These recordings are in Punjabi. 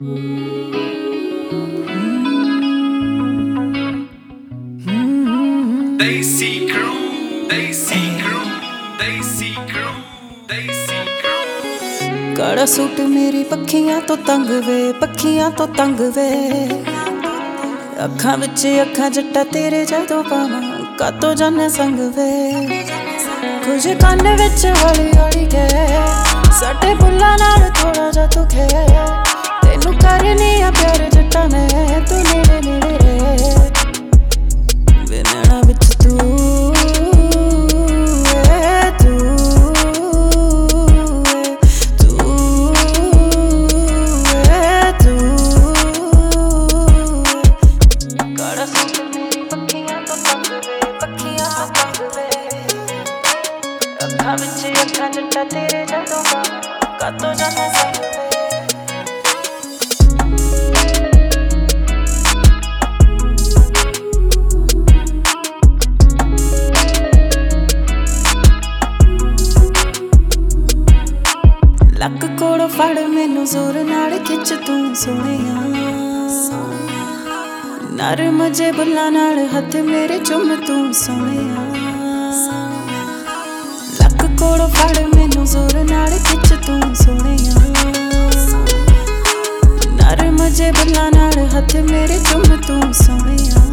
Desi crew, Desi crew, Desi crew, Desi crew। ਕਾਲਾ ਸੂਟ ਮੇਰੀ ਪੱਖੀਆਂ ਤੋਂ ਤੰਗ ਵੇ, ਪੱਖੀਆਂ ਤੋਂ ਤੰਗ ਵੇ। ਅੱਖਾਂ ਵਿੱਚ ਅੱਖਾਂ ਜੱਟਾ ਤੇਰੇ ਜਦੋਂ ਪਾਵਾਂ, ਕਾਤੋਂ ਜਾਣੇ ਸੰਗ ਵੇ। ਕੁਝ ਕੰਨ ਵਿੱਚ ਹੌਲੀ ਹੌਲੀ ਗਏ, ਸਾਡੇ ਬੁੱਲਾਂ ਨਾਲ ਥੋੜਾ ਜਿਹਾ ਤੂੰ ਖੇ। ਤੈਨੂੰ ਕਰਨੀ ਆ ਪਿਆਰ ਜੱਟਾ ਨੇ, ਤੂੰ ਨੇੜੇ ਨੇੜੇ ਰਹੇ। ਵੇ ਨੈਣਾ ਵਿੱਚ ਅੱਖਾਂ ਵਿੱਚ ਅੱਖਾਂ ਜੱਟਾ ਤੇਰੇ ਜਦੋਂ ਪਾਵਾਂ, ਕਾਤੋਂ ਜਾਣੇ ਸੰਗ ਵੇ। ਲੱਕ ਕੋਲੋਂ ਫੜ ਮੈਨੂੰ ਜ਼ੋਰ ਨਾਲ ਖਿੱਚ ਤੂੰ ਸੋਹਣਿਆ। ਨਰਮ ਜੇ ਬੁੱਲਾਂ ਨਾਲ ਹੱਥ ਮੇਰੇ ਚੁੰਮ ਤੂੰ ਸੋਹਣਿਆ। ਲੱਕ ਕੋਲੋਂ ਫੜ ਮੈਨੂੰ ਜ਼ੋਰ ਨਾਲ ਖਿੱਚ ਤੂੰ ਸੋਹਣਿਆ। ਨਰਮ ਜੇ ਬੁੱਲਾਂ ਨਾਲ ਹੱਥ ਮੇਰੇ ਚੁੰਮ ਤੂੰ ਸੋਹਣਿਆ।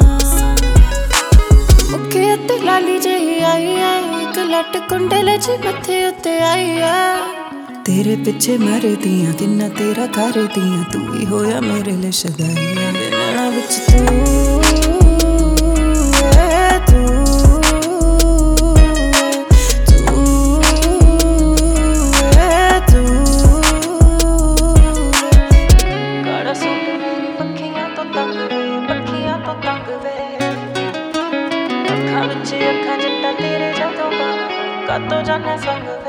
ਮੁੱਕੇ ਉੱਤੇ ਲਾਲੀ ਜਿਹੀ ਆਈ ਐ, ਇੱਕ ਲੱਟ ਕੁੰਡਲ ਜਿਹੀ ਮੱਥੇ ਉੱਤੇ ਆਈ ਐ। ਤੇਰੇ ਪਿੱਛੇ ਮਰਦੀਆਂ ਕਿੰਨਾ ਤੇਰਾ ਕਰਦੀਆਂ, ਤੂੰ ਹੀ ਹੋਇਆ ਮੇਰੇ ਲਈ ਸ਼ਦਾਈ। ਨੈਣਾ ਵਿੱਚ ਤੂੰ ਕਾਲਾ ਸੂਟ ਮੇਰੀ ਪੱਖੀਆਂ ਤੋਂ ਤੰਗ ਵੇ, ਪੱਖੀਆਂ ਤੋਂ ਤੰਗ ਵੇ। ਅੱਖਾਂ ਵਿੱਚ ਅੱਖਾਂ ਜੱਟਾ ਤੇਰੇ ਜਦੋਂ ਪਾਵਾਂ, ਕਾਤੋਂ ਜਾਣੇ ਸੰਗ ਵੇ।